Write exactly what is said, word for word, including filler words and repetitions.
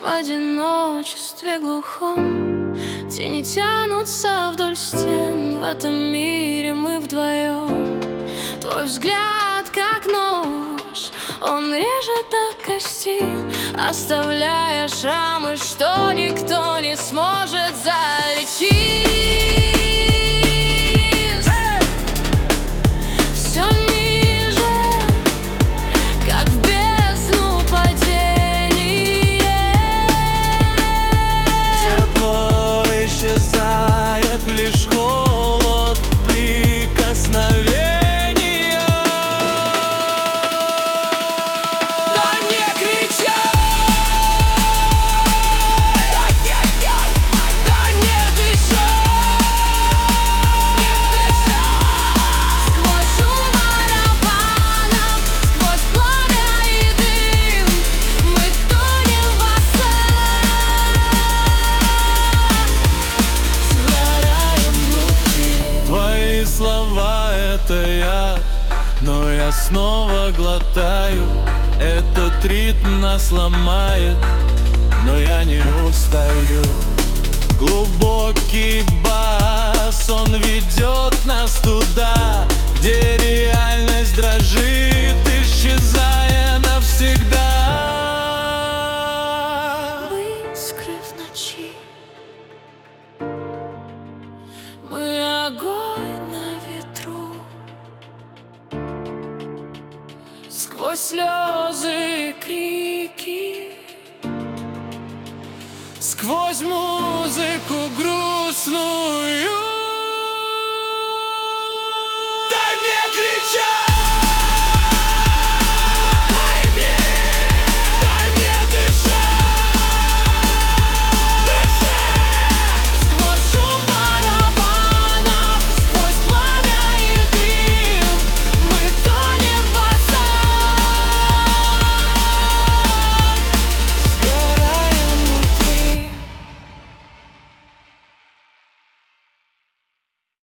одиночестве глухом. Тени тянутся вдоль стен, в этом мире мы вдвоем. Твой взгляд как нож, он режет до кости, оставляя шрамы, что никто не сможет залечить. Лишь холод прикосновения. Да не кричать, да не, да не дышать, сквозь шум барабанов, сквозь пламя и дым мы тонем в Твои слова — это я, но я снова глотаю. Этот ритм нас ломает, но я не устаю. Глубокий бас, он ведет нас туда, где реальность дрожит, исчезая навсегда. В искры в ночи мы огонь на ветру, сквозь слезы и крики, сквозь музыку грустную.